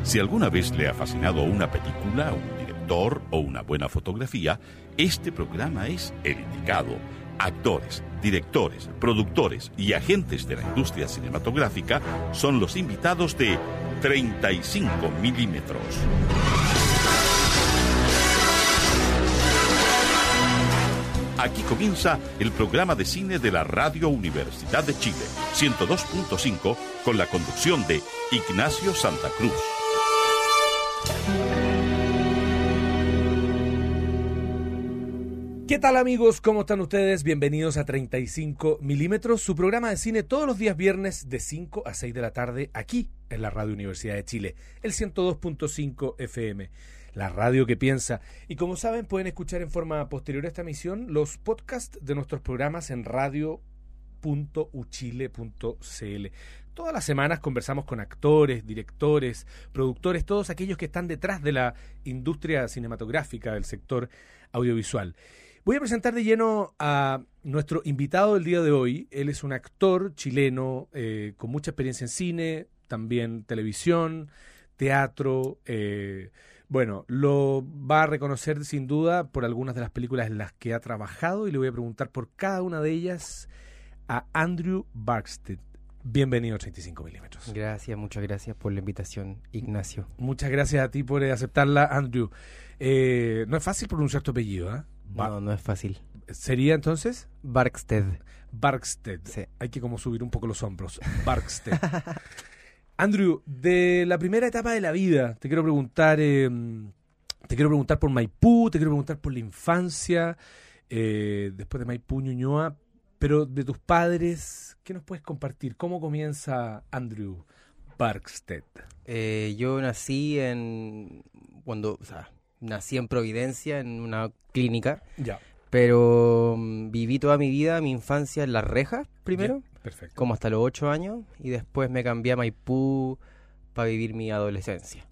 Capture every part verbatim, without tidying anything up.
Si alguna vez le ha fascinado una película, un director o una buena fotografía, este programa es el indicado. Actores, directores, productores y agentes de la industria cinematográfica son los invitados de treinta y cinco milímetros. Aquí comienza el programa de cine de la Radio Universidad de Chile, ciento dos punto cinco, con la conducción de Ignacio Santa Cruz. ¿Qué tal, amigos? ¿Cómo están ustedes? Bienvenidos a treinta y cinco milímetros, su programa de cine todos los días viernes de cinco a seis de la tarde aquí en la Radio Universidad de Chile, el ciento dos punto cinco F M, la radio que piensa. Y como saben, pueden escuchar en forma posterior a esta emisión los podcasts de nuestros programas en radio punto u chile punto c l. Todas las semanas conversamos con actores, directores, productores, todos aquellos que están detrás de la industria cinematográfica del sector audiovisual. Voy a presentar de lleno a nuestro invitado del día de hoy. Él es un actor chileno eh, con mucha experiencia en cine, también televisión, teatro. Eh, bueno, lo va a reconocer sin duda por algunas de las películas en las que ha trabajado y le voy a preguntar por cada una de ellas a Andrew Barksted. Bienvenido a treinta y cinco milímetros. Gracias, muchas gracias por la invitación, Ignacio. Muchas gracias a ti por aceptarla, Andrew. Eh, no es fácil pronunciar tu apellido, ¿eh? Bar- no, no es fácil. ¿Sería entonces? Barksted. Barksted. Sí. Hay que como subir un poco los hombros. Barksted. Andrew, de la primera etapa de la vida, te quiero preguntar, eh, te quiero preguntar por Maipú, te quiero preguntar por la infancia, eh, después de Maipú, Ñuñoa, pero de tus padres, ¿qué nos puedes compartir? ¿Cómo comienza Andrew Barksted? Eh, yo nací en... cuando, o sea, nací en Providencia, en una clínica. Ya. Pero um, viví toda mi vida, mi infancia en Las Rejas, primero. Ya, perfecto. Como hasta los ocho años. Y después me cambié a Maipú para vivir mi adolescencia.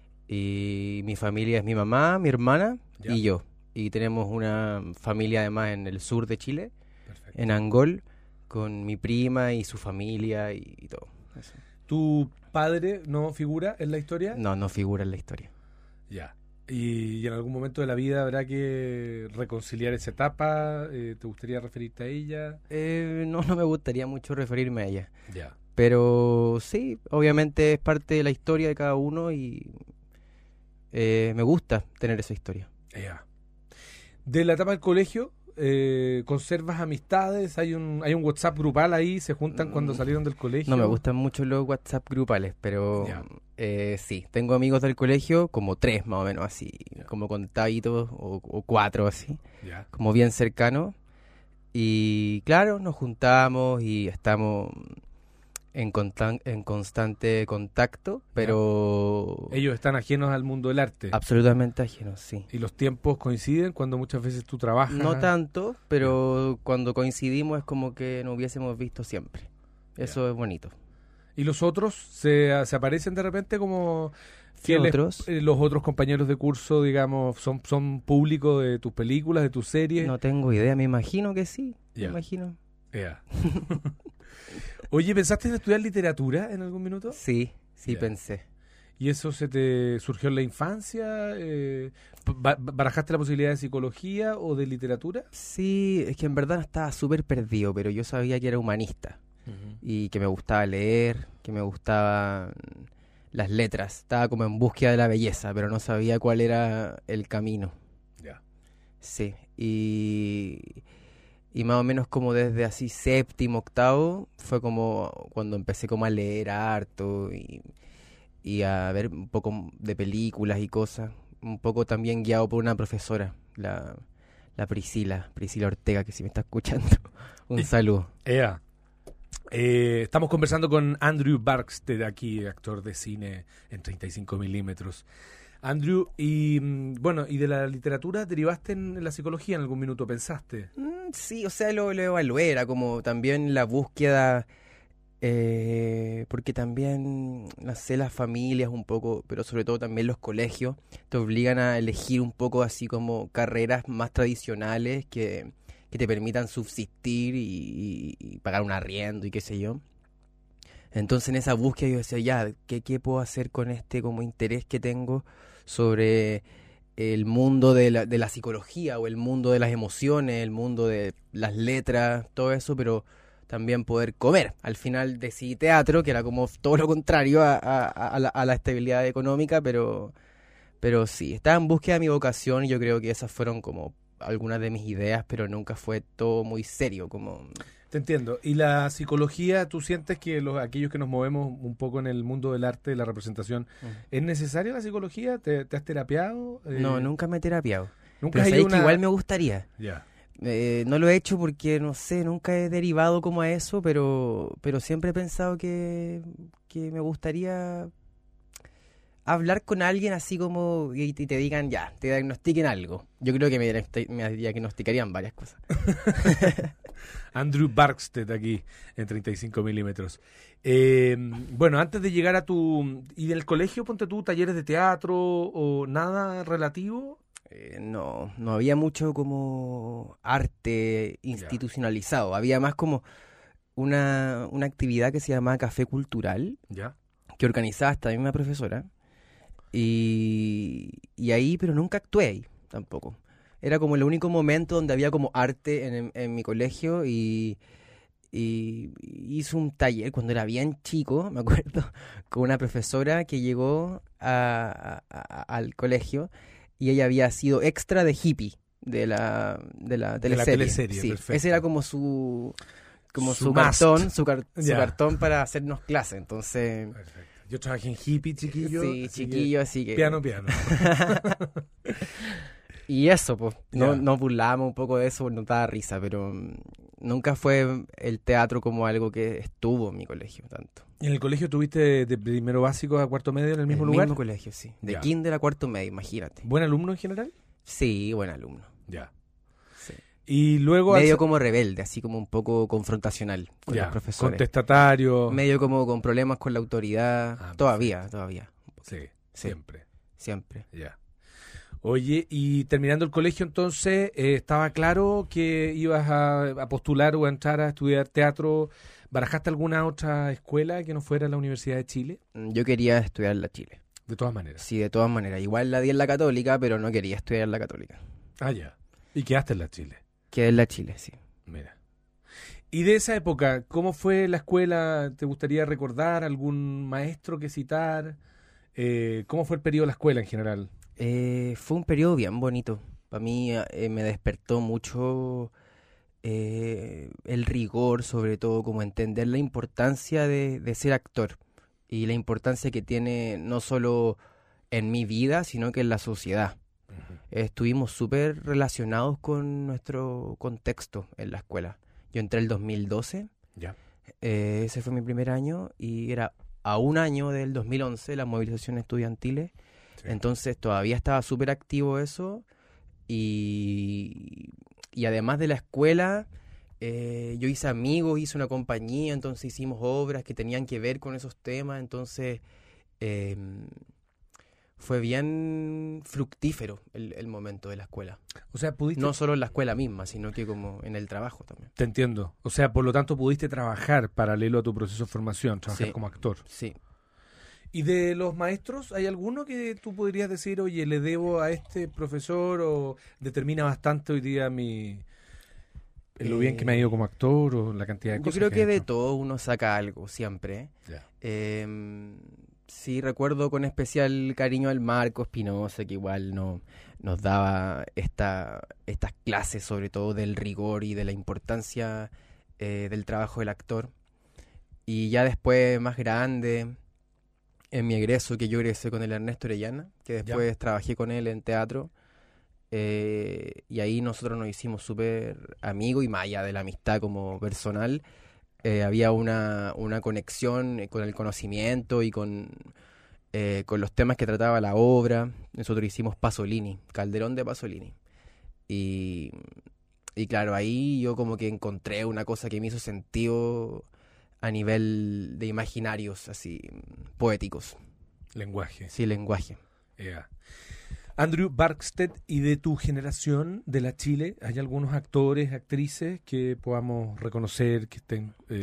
Y mi familia es mi mamá, mi hermana Ya. y yo. Y tenemos una familia además en el sur de Chile, Perfecto. en Angol, con mi prima y su familia y, y todo. Eso. ¿Tu padre no figura en la historia? No, no figura en la historia. Ya. Y, y en algún momento de la vida habrá que reconciliar esa etapa. Eh, ¿Te gustaría referirte a ella? Eh, no, no me gustaría mucho referirme a ella. Ya. Pero sí, obviamente es parte de la historia de cada uno y eh, me gusta tener esa historia. Ya. De la etapa del colegio, eh, ¿conservas amistades? ¿Hay un, hay un WhatsApp grupal ahí? ¿Se juntan cuando salieron del colegio? No me gustan mucho los WhatsApp grupales, pero Ya. eh, sí, tengo amigos del colegio, como tres más o menos así, Ya. como contaditos o, o cuatro así, Ya. como bien cercanos. Y claro, nos juntamos y estamos en, contan- en constante contacto, pero Ellos están ajenos al mundo del arte. absolutamente ajenos, sí. ¿Y los tiempos coinciden cuando muchas veces tú trabajas? No tanto, pero cuando coincidimos es como que nos hubiésemos visto siempre. Eso Ya. es bonito. ¿Y los otros se, se aparecen de repente como ¿Qué fieles? otros? Eh, los otros compañeros de curso, digamos, son, son públicos de tus películas, de tus series. No tengo idea, me imagino que sí. Ya. Me imagino. Ya. Oye, ¿pensaste en estudiar literatura en algún minuto? Sí, sí Ya. pensé. ¿Y eso se te surgió en la infancia? Eh, ba- ¿Barajaste la posibilidad de psicología o de literatura? Sí, es que en verdad estaba súper perdido, pero yo sabía que era humanista y que me gustaba leer, que me gustaban las letras. Estaba como en búsqueda de la belleza, pero no sabía cuál era el camino. Ya. Sí, y, y más o menos como desde así séptimo, octavo, fue como cuando empecé como a leer harto y, y a ver un poco de películas y cosas. Un poco también guiado por una profesora, la, la Priscila, Priscila Ortega, que si me está escuchando, un Y- saludo. Ea. Eh, estamos conversando con Andrew Barksted, aquí, actor de cine en treinta y cinco milímetros. Andrew, y mm, bueno, ¿y de la literatura derivaste en la psicología en algún minuto, pensaste? Mm, sí, o sea, lo, lo evalué, era como también la búsqueda, eh, porque también, no sé, las familias un poco, pero sobre todo también los colegios, te obligan a elegir un poco así como carreras más tradicionales que, que te permitan subsistir y, y- y pagar un arriendo y qué sé yo. Entonces en esa búsqueda yo decía, ya, ¿qué, qué puedo hacer con este como interés que tengo sobre el mundo de la, de la psicología o el mundo de las emociones, el mundo de las letras, todo eso, pero también poder comer? Al final decidí teatro, que era como todo lo contrario a, a, a, la, a la estabilidad económica, pero, pero sí, estaba en búsqueda de mi vocación y yo creo que esas fueron como algunas de mis ideas, pero nunca fue todo muy serio, como... Te entiendo. ¿Y la psicología, tú sientes que los aquellos que nos movemos un poco en el mundo del arte, de la representación, uh-huh. ¿es necesaria la psicología? ¿Te, te has terapiado? Eh... No, nunca me he terapiado. ¿Nunca pero hay una... que igual me gustaría. Ya. Yeah. Eh, no lo he hecho porque, no sé, nunca he derivado como a eso, pero, pero siempre he pensado que, que me gustaría hablar con alguien así como y te digan, ya, te diagnostiquen algo. Yo creo que me, me diagnosticarían varias cosas. Andrew Barksted aquí en treinta y cinco milímetros. Eh, bueno, antes de llegar a tu... ¿Y del colegio, ponte tú, talleres de teatro o nada relativo? Eh, no, no había mucho como arte institucionalizado. Ya. Había más como una, una actividad que se llamaba Café Cultural, ya, que organizaba esta misma profesora. Y, y ahí, pero nunca actué ahí tampoco. Era como el único momento donde había como arte en, en mi colegio y, y hice un taller cuando era bien chico, me acuerdo, con una profesora que llegó a, a, a, al colegio y ella había sido extra de Hippie de la, de la teleserie. De la teleserie, sí, perfecto. Ese era como su, como su, su cartón, su, car, su yeah. cartón para hacernos clase, entonces... Perfecto. Yo trabajé en Hippie, chiquillo. Sí, así chiquillo, que... así que... Piano, piano. Y eso, pues, no, yeah. nos burlábamos un poco de eso porque nos daba risa, pero um, nunca fue el teatro como algo que estuvo en mi colegio tanto. ¿En el colegio tuviste de primero básico a cuarto medio en el mismo el lugar? En el mismo colegio, sí. De yeah. kinder a cuarto medio, imagínate. ¿Buen alumno en general? Sí, buen alumno. Ya. Sí. Y luego... Medio al... como rebelde, así como un poco confrontacional con yeah. los profesores. Contestatario. Medio como con problemas con la autoridad. Ah, todavía, perfecto. todavía. Sí, sí, siempre. Siempre. Ya. Yeah. Oye, y terminando el colegio entonces, eh, ¿estaba claro que ibas a, a postular o a entrar a estudiar teatro? ¿Barajaste alguna otra escuela que no fuera la Universidad de Chile? Yo quería estudiar en la Chile. De todas maneras. Sí, de todas maneras. Igual la di en la Católica, pero no quería estudiar en la Católica. Ah, ya. ¿Y quedaste en la Chile? Quedé en la Chile, sí. Mira. Y de esa época, ¿cómo fue la escuela? ¿Te gustaría recordar algún maestro que citar? Eh, ¿Cómo fue el periodo de la escuela en general? Eh, fue un periodo bien bonito. Para mí eh, me despertó mucho eh, el rigor, sobre todo, como entender la importancia de, de ser actor y la importancia que tiene no solo en mi vida, sino que en la sociedad. Uh-huh. Estuvimos súper relacionados con nuestro contexto en la escuela. Yo entré el dos mil doce, ya. eh, ese fue mi primer año y era a un año del dos mil once, las movilizaciones estudiantiles. Sí. Entonces todavía estaba súper activo eso y, y además de la escuela eh, yo hice amigos, hice una compañía, entonces hicimos obras que tenían que ver con esos temas, entonces eh, fue bien fructífero el, el momento de la escuela. O sea, pudiste... No solo en la escuela misma, sino que como en el trabajo también. Te entiendo. O sea, por lo tanto pudiste trabajar paralelo a tu proceso de formación, trabajar sí. como actor. Sí. ¿Y de los maestros, hay alguno que tú podrías decir, oye, le debo a este profesor o determina bastante hoy día mi lo eh, bien que me ha ido como actor o la cantidad de yo cosas? Yo creo que, que de todo uno saca algo, siempre. Yeah. Eh, sí, recuerdo con especial cariño al Marco Espinosa, que igual no, nos daba esta, estas clases, sobre todo del rigor y de la importancia eh, del trabajo del actor. Y ya después, más grande... En mi egreso, que yo egresé con el Ernesto Orellana, que después ya. trabajé con él en teatro, eh, y ahí nosotros nos hicimos súper amigos, y más allá de la amistad como personal, eh, había una, una conexión con el conocimiento y con, eh, con los temas que trataba la obra. Nosotros hicimos Pasolini, Calderón de Pasolini, y, y claro, ahí yo como que encontré una cosa que me hizo sentido... a nivel de imaginarios así poéticos. Lenguaje. Sí, lenguaje. Yeah. Andrew Barksted, ¿y de tu generación de la Chile hay algunos actores, actrices que podamos reconocer, que estén eh,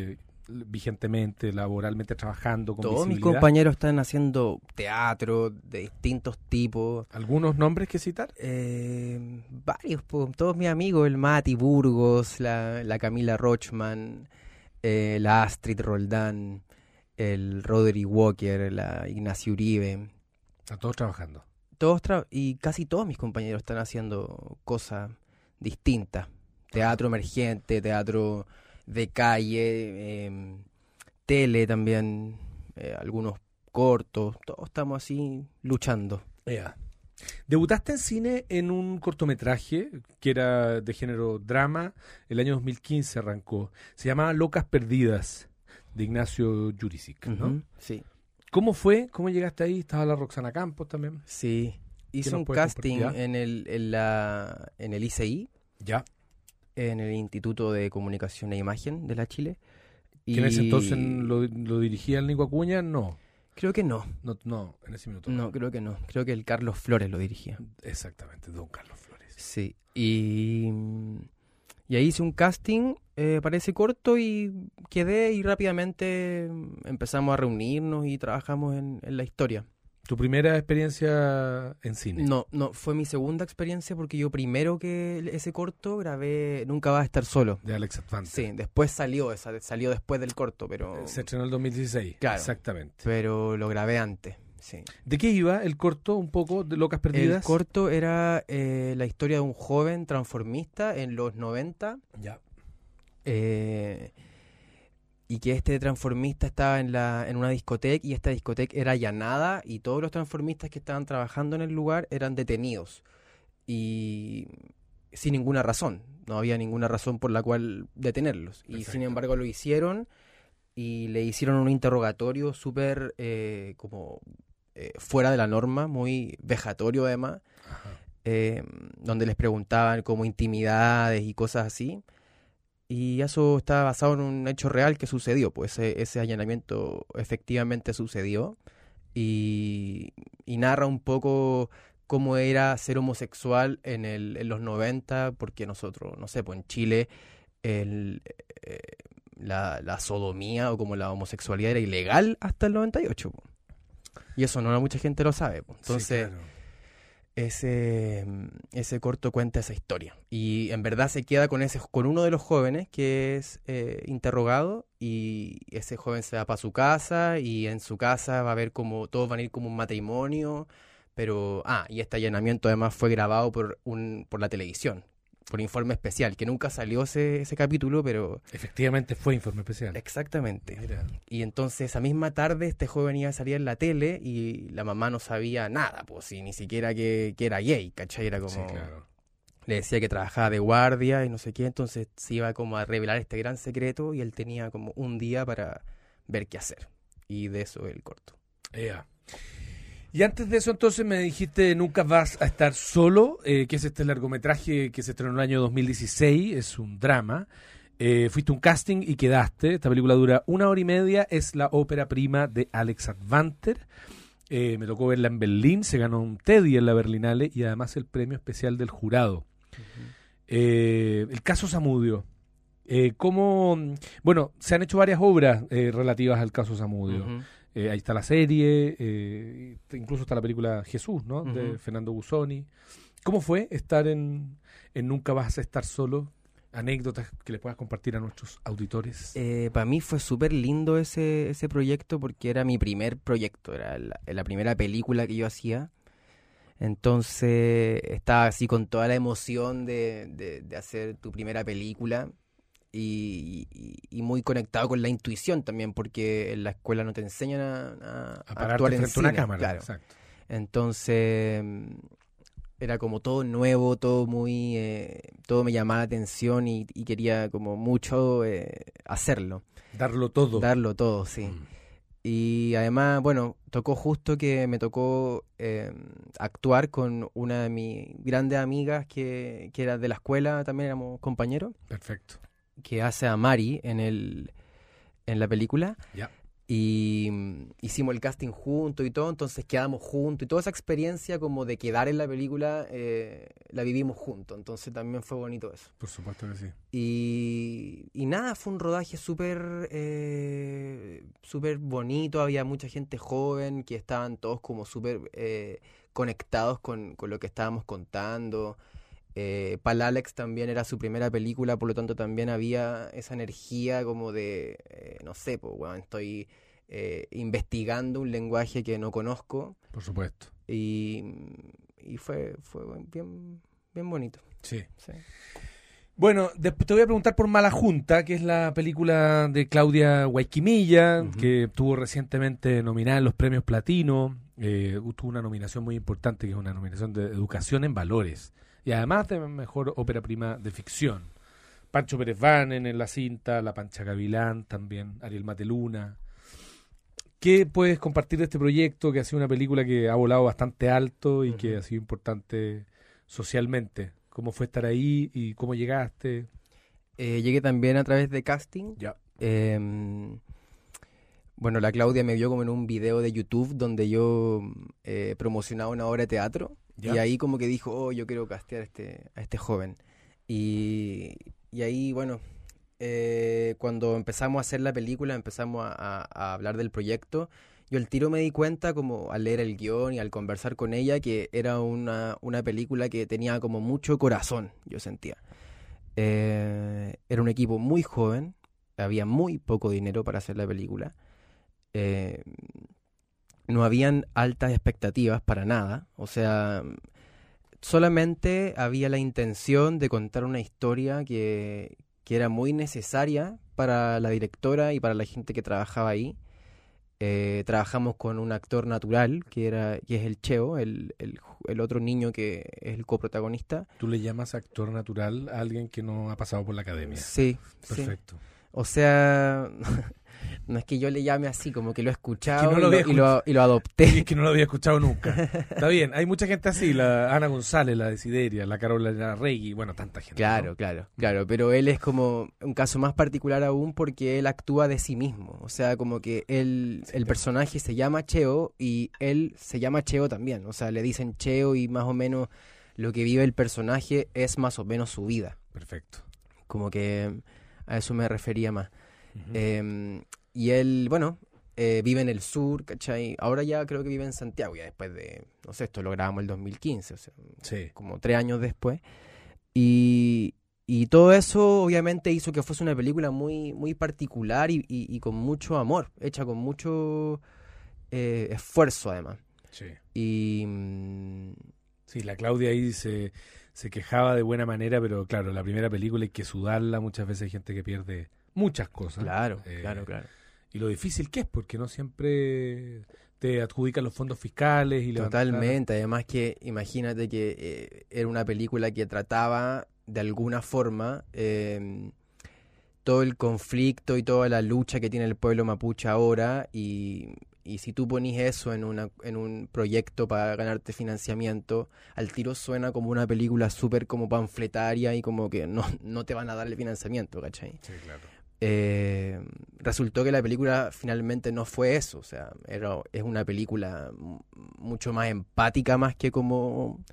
vigentemente, laboralmente trabajando con Todos mis visibilidad? compañeros están haciendo teatro de distintos tipos. ¿Algunos nombres que citar? Eh, varios, po, todos mis amigos, el Mati Burgos, la, la Camila Rochman, eh, la Astrid Roldán, el Roderick Walker, la Ignacio Uribe. Están todos trabajando. Todos tra- y casi todos mis compañeros están haciendo cosas distintas. Teatro emergente, teatro de calle, eh, tele también, eh, algunos cortos. Todos estamos así luchando. Yeah. Debutaste en cine en un cortometraje que era de género drama. El año dos mil quince arrancó. Se llamaba Locas Perdidas, de Ignacio Jurisic, ¿no? Ujú, sí. ¿Cómo fue? ¿Cómo llegaste ahí? Estaba la Roxana Campos también. Sí, hice nos un puedes casting compartir? en el, en, la, en el I C I, Ya. en el Instituto de Comunicación e Imagen de la Chile. Que en ese entonces lo, lo dirigía el Nico Acuña, no. Creo que no, No, no, en ese minuto. no, creo que no. Creo que el Carlos Flores lo dirigía. Exactamente, don Carlos Flores. Sí, y, y ahí hice un casting eh, para ese corto y quedé y rápidamente empezamos a reunirnos y trabajamos en, en la historia. ¿Tu primera experiencia en cine? No, no, fue mi segunda experiencia porque yo primero que ese corto grabé Nunca vas a estar solo. De Alex Advante. Sí, después salió, esa, salió después del corto, pero, Se estrenó en el dos mil dieciséis. Claro. Exactamente. pero lo grabé antes. Sí. ¿De qué iba el corto un poco de Locas Perdidas? El corto era eh, la historia de un joven transformista en los noventa. Ya. Eh, y que este transformista estaba en, la, en una discoteca y esta discoteca era allanada y todos los transformistas que estaban trabajando en el lugar eran detenidos y sin ninguna razón, no había ninguna razón por la cual detenerlos. Y Perfecto. sin embargo lo hicieron y le hicieron un interrogatorio súper eh, como eh, fuera de la norma, muy vejatorio además, Ajá. eh, donde les preguntaban como intimidades y cosas así. Y eso está basado en un hecho real que sucedió, pues ese, ese allanamiento efectivamente sucedió y, y narra un poco cómo era ser homosexual en, el, en los noventa, porque nosotros, no sé, pues en Chile el, eh, la, la sodomía o como la homosexualidad era ilegal hasta el noventa y ocho. Po. Y eso no mucha gente lo sabe. Po. Entonces... Sí, claro. Ese, ese corto cuenta esa historia y en verdad se queda con ese con uno de los jóvenes que es eh, interrogado y ese joven se va para su casa y en su casa va a haber como todos van a ir como un matrimonio, pero ah y este allanamiento además fue grabado por un por la televisión, por Informe Especial, que nunca salió ese, ese capítulo, pero Efectivamente fue Informe Especial. exactamente. Mira. Y entonces esa misma tarde este joven iba a salir en la tele y la mamá no sabía nada, pues, y ni siquiera que, que era gay, ¿cachai? Era como... Sí, claro. Le decía que trabajaba de guardia y no sé qué, entonces se iba como a revelar este gran secreto y él tenía como un día para ver qué hacer. Y de eso el corto. Ea. Y antes de eso, entonces, me dijiste Nunca vas a estar solo, eh, que es este largometraje que se estrenó en el año dos mil dieciséis, es un drama. Eh, fuiste a un casting y quedaste. Esta película dura una hora y media, es la ópera prima de Alex Advanter. Eh, me tocó verla en Berlín, se ganó un Teddy en la Berlinale y además el premio especial del jurado. Uh-huh. Eh, el caso Zamudio. Eh, ¿cómo? Bueno, se han hecho varias obras eh, relativas al caso Zamudio. Uh-huh. Eh, ahí está la serie, eh, incluso está la película Jesús, ¿no? Uh-huh. De Fernando Busoni. ¿Cómo fue estar en, en Nunca vas a estar solo? Anécdotas que le puedas compartir a nuestros auditores. Eh, para mí fue súper lindo ese, ese proyecto porque era mi primer proyecto, era la, la primera película que yo hacía. Entonces estaba así con toda la emoción de, de, de hacer tu primera película. Y, y, y muy conectado con la intuición también, porque en la escuela no te enseñan a, a, a pararte actuar en frente cine, a una cámara. Claro. Exacto. Entonces era como todo nuevo, todo muy, eh, todo me llamaba la atención y, y quería como mucho eh, hacerlo. Darlo todo. Darlo todo, sí. Mm. Y además, bueno, tocó justo que me tocó eh, actuar con una de mis grandes amigas que, que era de la escuela, también éramos compañeros. Perfecto. Que hace a Mari en el en la película. Yeah. Y mm, hicimos el casting juntos y todo, entonces quedamos juntos y toda esa experiencia como de quedar en la película eh, la vivimos juntos, entonces también fue bonito eso. Por supuesto que sí. Y, y nada, fue un rodaje súper eh, súper bonito, había mucha gente joven que estaban todos como súper eh, conectados con, con lo que estábamos contando. Eh, para Alex también era su primera película, por lo tanto también había esa energía como de, eh, no sé, pues bueno, estoy eh, investigando un lenguaje que no conozco. Por supuesto. Y, y fue, fue bien, bien bonito. Sí. Sí. Bueno, después te voy a preguntar por Mala Junta, que es la película de Claudia Guayquimilla, uh-huh. que estuvo recientemente nominada en los premios Platino. Eh, tuvo una nominación muy importante, que es una nominación de Educación en Valores. Y además de Mejor Ópera Prima de Ficción. Pancho Pérez Vanen en la cinta, La Pancha Gavilán también, Ariel Mateluna. ¿Qué puedes compartir de este proyecto, que ha sido una película que ha volado bastante alto y uh-huh. que ha sido importante socialmente? ¿Cómo fue estar ahí y cómo llegaste? Eh, llegué también a través de casting. Ya. Eh, bueno, la Claudia me vio como en un video de YouTube donde yo eh, promocionaba una obra de teatro. ¿Ya? Y ahí como que dijo, oh, yo quiero castear a este, a este joven. Y, y ahí, bueno, eh, cuando empezamos a hacer la película, empezamos a, a, a hablar del proyecto, yo al tiro me di cuenta, como al leer el guión y al conversar con ella, que era una, una película que tenía como mucho corazón, yo sentía. Eh, era un equipo muy joven, había muy poco dinero para hacer la película. Eh... No habían altas expectativas para nada, o sea, solamente había la intención de contar una historia que, que era muy necesaria para la directora y para la gente que trabajaba ahí. Eh, trabajamos con un actor natural, que era que es el Cheo, el, el, el otro niño que es el coprotagonista. ¿Tú le llamas actor natural a alguien que no ha pasado por la academia? Sí. Perfecto. Sí. O sea... No es que yo le llame así, como que lo he escuchado es que no lo y, lo, y, lo, y lo adopté. Y es que no lo había escuchado nunca. Está bien, hay mucha gente así, la Ana González, la Desideria, la Carolina Regui, bueno, tanta gente. Claro, ¿no? claro, claro, pero él es como un caso más particular aún porque él actúa de sí mismo. O sea, como que él, sí, el personaje se llama Cheo y él se llama Cheo también. O sea, le dicen Cheo y más o menos lo que vive el personaje es más o menos su vida. Perfecto. Como que a eso me refería más. Uh-huh. Eh, y él, bueno, eh, vive en el sur, ¿cachai? Ahora ya creo que vive en Santiago, ya después de, no sé, esto lo grabamos el dos mil quince, o sea, sí. como tres años después. Y, y todo eso obviamente hizo que fuese una película muy, muy particular y, y, y con mucho amor, hecha con mucho eh, esfuerzo además. Sí. Y... Mm, sí, la Claudia ahí se, se quejaba de buena manera, pero claro, la primera película hay que sudarla, muchas veces hay gente que pierde muchas cosas. Claro, eh, claro, claro. Y lo difícil que es, porque no siempre te adjudican los fondos fiscales. y Totalmente, levantar... además que imagínate que eh, era una película que trataba de alguna forma eh, todo el conflicto y toda la lucha que tiene el pueblo mapuche ahora, y, y si tú ponís eso en, una, en un proyecto para ganarte financiamiento, al tiro suena como una película súper como panfletaria y como que no, no te van a dar el financiamiento, ¿cachai? Sí, claro. Eh, resultó que la película finalmente no fue eso, o sea, era, es una película m- mucho más empática, más que como,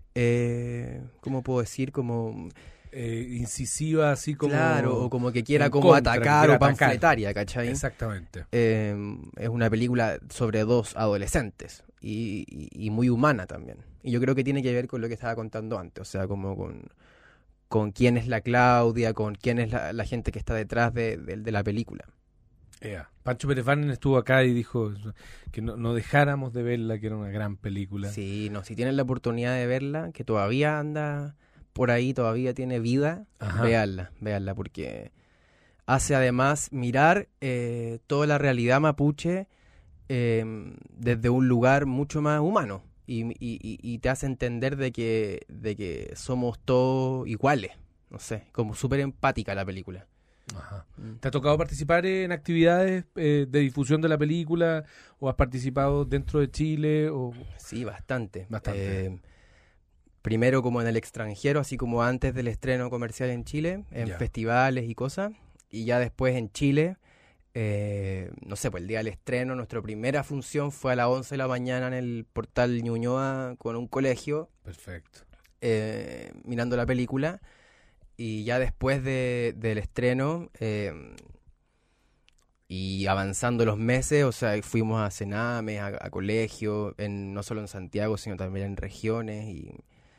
eh, ¿cómo puedo decir? Como... Eh, incisiva, así como... Claro, o como que quiera como contra, atacar que o panfletaria, ¿cachai? Exactamente. Eh, es una película sobre dos adolescentes y, y, y muy humana también. Y yo creo que tiene que ver con lo que estaba contando antes, o sea, como con... con quién es la Claudia, con quién es la, la gente que está detrás de, de, de la película. Yeah. Pancho Pérez Vanen estuvo acá y dijo que no, no dejáramos de verla, que era una gran película. Sí, no, si tienen la oportunidad de verla, que todavía anda por ahí, todavía tiene vida, Ajá. véanla, véanla, porque hace además mirar eh, toda la realidad mapuche eh, desde un lugar mucho más humano. Y, y, y te hace entender de que, de que somos todos iguales. No sé, como súper empática la película. Ajá. ¿Te ha tocado participar en actividades eh, de difusión de la película? ¿O has participado dentro de Chile? O... Sí, bastante. Bastante. Eh, primero como en el extranjero, así como antes del estreno comercial en Chile, en ya. festivales y cosas. Y ya después en Chile, Eh, no sé, pues el día del estreno, nuestra primera función fue a las once de la mañana en el Portal Ñuñoa con un colegio. Perfecto. Eh, mirando la película. Y ya después de, del estreno eh, y avanzando los meses, o sea, fuimos a cenames, a, a colegio, en, no solo en Santiago, sino también en regiones. Y,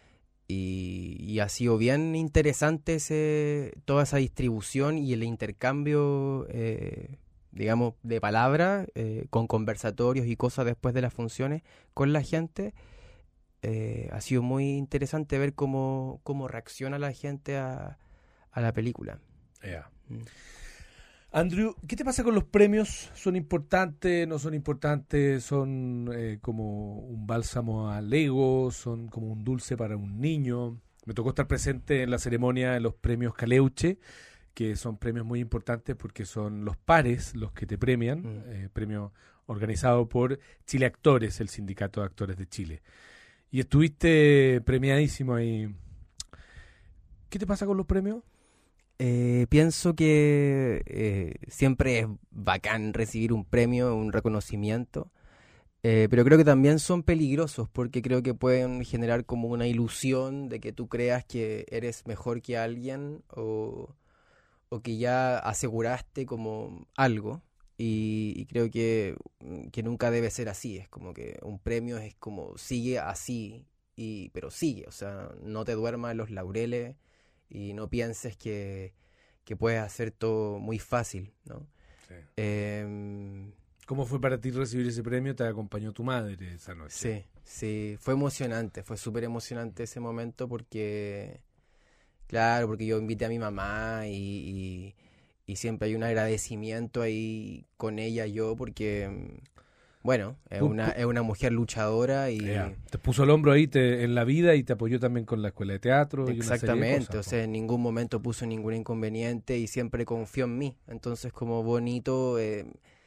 y, y ha sido bien interesante ese, toda esa distribución y el intercambio, eh, digamos, de palabras, eh, con conversatorios y cosas después de las funciones con la gente. Eh, ha sido muy interesante ver cómo, cómo reacciona la gente a, a la película. Yeah. Mm. Andrew, ¿qué te pasa con los premios? ¿Son importantes? ¿No son importantes? ¿Son eh, como un bálsamo al ego? ¿Son como un dulce para un niño? Me tocó estar presente en la ceremonia de los premios Caleuche, que son premios muy importantes porque son los pares los que te premian, mm. eh, premio organizado por Chile Actores, el Sindicato de Actores de Chile. Y estuviste premiadísimo ahí. ¿Qué te pasa con los premios? Eh, pienso que eh, siempre es bacán recibir un premio, un reconocimiento, eh, pero creo que también son peligrosos porque creo que pueden generar como una ilusión de que tú creas que eres mejor que alguien o, o que ya aseguraste como algo. Y, y creo que, que nunca debe ser así. Es como que un premio es como sigue así, y pero sigue. O sea, no te duermas en los laureles y no pienses que, que puedes hacer todo muy fácil, ¿no? Sí. Eh, ¿Cómo fue para ti recibir ese premio? ¿Te acompañó tu madre esa noche? Sí, sí. Fue emocionante. Fue súper emocionante ese momento porque, claro, porque yo invité a mi mamá y... y Y siempre hay un agradecimiento ahí con ella, yo, porque, bueno, es una, es una mujer luchadora y... Yeah. Te puso el hombro ahí te, en la vida y te apoyó también con la escuela de teatro. Exactamente, y una serie de cosas, o sea, en ningún momento puso ningún inconveniente y siempre confió en mí. Entonces, como bonito eh,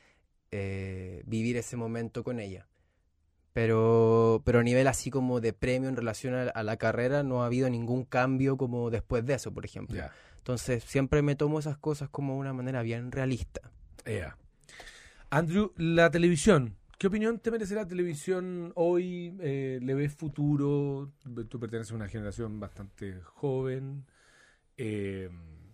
eh, vivir ese momento con ella. Pero, pero a nivel así como de premio en relación a, a la carrera, no ha habido ningún cambio como después de eso, por ejemplo. Yeah. Entonces, siempre me tomo esas cosas como una manera bien realista. Yeah. Andrew, la televisión. ¿Qué opinión te merece la televisión hoy? Eh, ¿Le ves futuro? Tú perteneces a una generación bastante joven. Eh,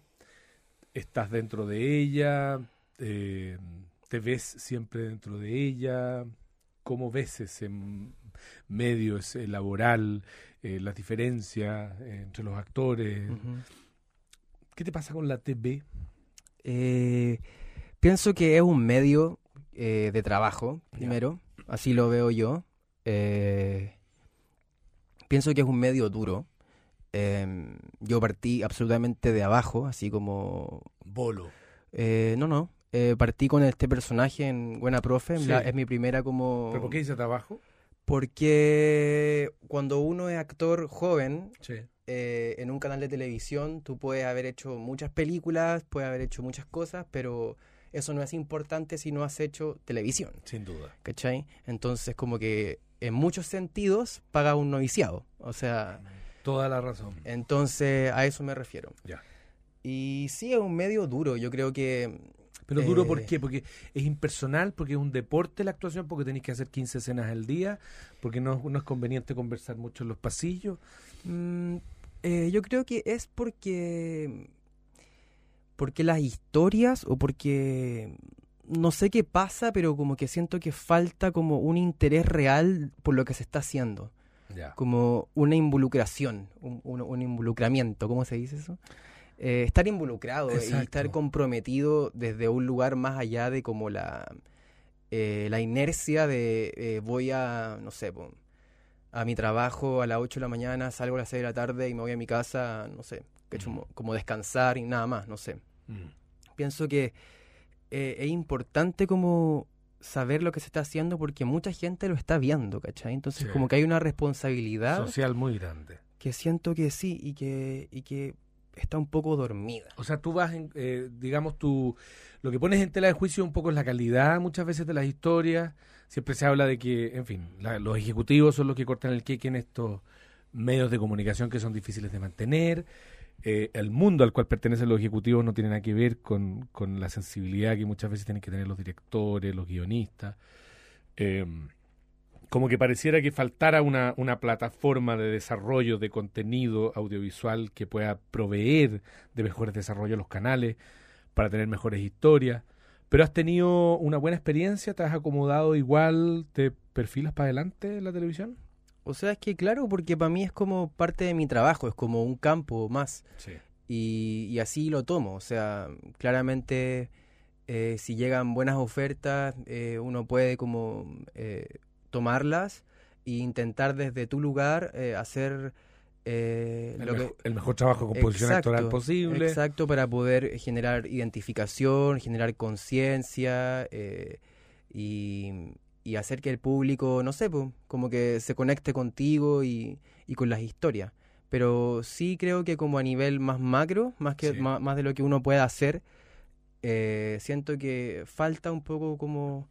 ¿Estás dentro de ella? Eh, ¿Te ves siempre dentro de ella? ¿Cómo ves ese medio, ese laboral, eh, las diferencias eh, entre los actores? Uh-huh. ¿Qué te pasa con la T V? Eh, pienso que es un medio eh, de trabajo, primero. Yeah. Así lo veo yo. Eh, pienso que es un medio duro. Eh, yo partí absolutamente de abajo, así como... Bolo. Eh, no, no. Eh, partí con este personaje en Buena Profe. Sí. La, es mi primera como... ¿Pero por qué dice trabajo? Porque cuando uno es actor joven... Sí. Eh, en un canal de televisión tú puedes haber hecho muchas películas, puedes haber hecho muchas cosas, pero eso no es importante si no has hecho televisión. Sin duda. ¿Cachai? Entonces como que en muchos sentidos paga un noviciado. O sea... Toda la razón. Entonces a eso me refiero. Ya. Y sí, es un medio duro. Yo creo que... ¿Pero duro por qué? Porque es impersonal, porque es un deporte la actuación, porque tenéis que hacer quince escenas al día, porque no, no es conveniente conversar mucho en los pasillos. Mm, eh, yo creo que es porque... Porque las historias o porque... No sé qué pasa, pero como que siento que falta como un interés real por lo que se está haciendo. Ya. Como una involucración, un, un, un involucramiento, ¿cómo se dice eso? Eh, estar involucrado. Exacto. Y estar comprometido desde un lugar más allá de como la eh, la inercia de eh, voy a, no sé, po, a mi trabajo a las ocho de la mañana, salgo a las seis de la tarde y me voy a mi casa, no sé, que mm. como, como descansar y nada más, no sé. Mm. Pienso que eh, es importante como saber lo que se está haciendo porque mucha gente lo está viendo, ¿cachai? Entonces sí. Como que hay una responsabilidad social muy grande. Que siento que sí y que, y que está un poco dormida. O sea, tú vas, en, eh, digamos, tú, lo que pones en tela de juicio un poco es la calidad muchas veces de las historias. Siempre se habla de que, en fin, la, los ejecutivos son los que cortan el queque en estos medios de comunicación que son difíciles de mantener. eh, el mundo al cual pertenecen los ejecutivos no tiene nada que ver con, con la sensibilidad que muchas veces tienen que tener los directores, los guionistas. Eh, como que pareciera que faltara una, una plataforma de desarrollo de contenido audiovisual que pueda proveer de mejores desarrollos a los canales para tener mejores historias. Pero has tenido una buena experiencia, te has acomodado igual, te perfilas para adelante en la televisión. O sea, es que claro, porque para mí es como parte de mi trabajo, es como un campo más. Sí. Y, y así lo tomo. O sea, claramente eh, si llegan buenas ofertas, eh, uno puede como eh, tomarlas e intentar desde tu lugar eh, hacer eh, el, lo mejo, que, el mejor trabajo de composición exacto, actoral posible. Exacto, para poder generar identificación, generar conciencia eh, y... y hacer que el público, no sé, pues, como que se conecte contigo y, y con las historias. Pero sí creo que como a nivel más macro, más que Sí. más, más de lo que uno pueda hacer, eh, siento que falta un poco como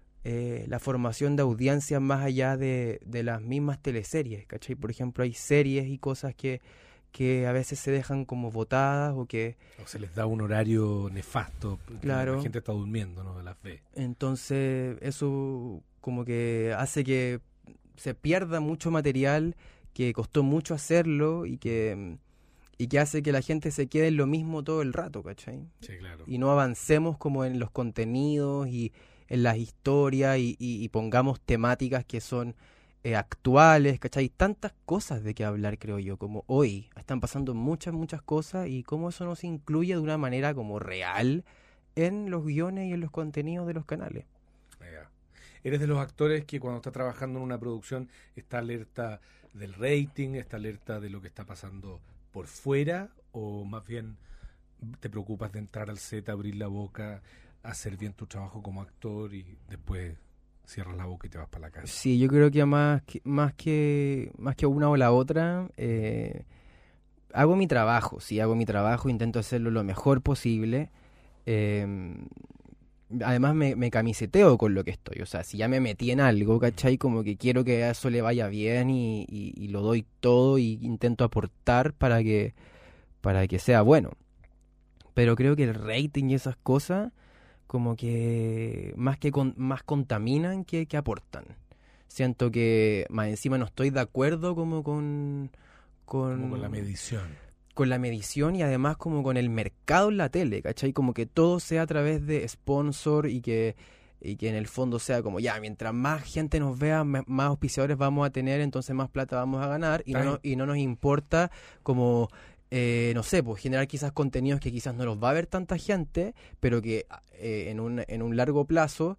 eh, la formación de audiencias más allá de, de las mismas teleseries, ¿cachai? Por ejemplo, hay series y cosas que, que a veces se dejan como botadas o que... O se les da un horario nefasto, Claro. La gente está durmiendo, no las ve. Entonces eso como que hace que se pierda mucho material que costó mucho hacerlo y que, y que hace que la gente se quede en lo mismo todo el rato, ¿cachai? Sí, claro. Y no avancemos como en los contenidos y en las historias y, y, y pongamos temáticas que son eh, actuales, ¿cachai? Tantas cosas de qué hablar, creo yo, como hoy. Están pasando muchas, muchas cosas y cómo eso no se incluye de una manera como real en los guiones y en los contenidos de los canales. Yeah. ¿Eres de los actores que cuando está trabajando en una producción está alerta del rating, está alerta de lo que está pasando por fuera, o más bien te preocupas de entrar al set, abrir la boca, hacer bien tu trabajo como actor y después cierras la boca y te vas para la casa? Sí, yo creo que más que más que, más que una o la otra, eh, hago mi trabajo, sí, hago mi trabajo, intento hacerlo lo mejor posible. Eh, además me, me camiseteo con lo que estoy, o sea, si ya me metí en algo, ¿cachai? Como que quiero que a eso le vaya bien y, y, y lo doy todo y intento aportar para que, para que sea bueno. Pero creo que el rating y esas cosas como que más que con, más contaminan que, que aportan. Siento que más encima no estoy de acuerdo como con... Con, Como con la medición. con la medición y además como con el mercado en la tele, ¿cachai? Como que todo sea a través de sponsor y que, y que en el fondo sea como, ya, mientras más gente nos vea, m- más auspiciadores vamos a tener, entonces más plata vamos a ganar y no, no, y no nos importa como, eh, no sé, pues generar quizás contenidos que quizás no los va a ver tanta gente, pero que eh, en, un, en un largo plazo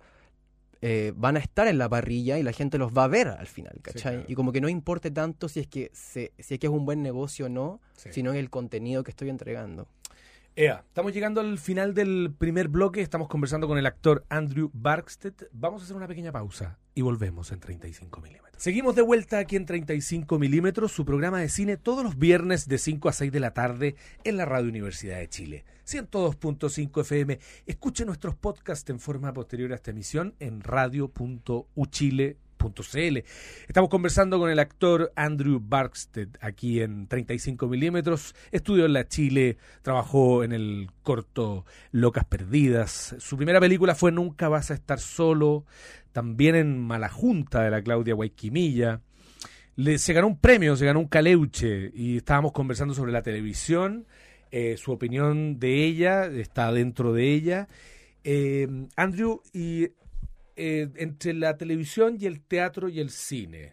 Eh, van a estar en la parrilla y la gente los va a ver al final, ¿cachai? Sí, claro. Y como que no importe tanto si es que se, si es que es un buen negocio o no, Sí. sino en el contenido que estoy entregando. Ea, estamos llegando al final del primer bloque, estamos conversando con el actor Andrew Barksted. Vamos a hacer una pequeña pausa y volvemos en treinta y cinco milímetros. Seguimos de vuelta aquí en treinta y cinco milímetros, su programa de cine todos los viernes de cinco a seis de la tarde en la Radio Universidad de Chile. ciento dos punto cinco F M. Escuche nuestros podcasts en forma posterior a esta emisión en radio punto u chile punto c l. Estamos conversando con el actor Andrew Barksted aquí en treinta y cinco milímetros. Estudió en la Chile, trabajó en el corto Locas Perdidas. Su primera película fue Nunca vas a estar solo. También en Malajunta de la Claudia Guayquimilla. Le, se ganó un premio, se ganó un caleuche y estábamos conversando sobre la televisión. Eh, su opinión de ella está dentro de ella. Eh, Andrew, y eh, entre la televisión y el teatro y el cine,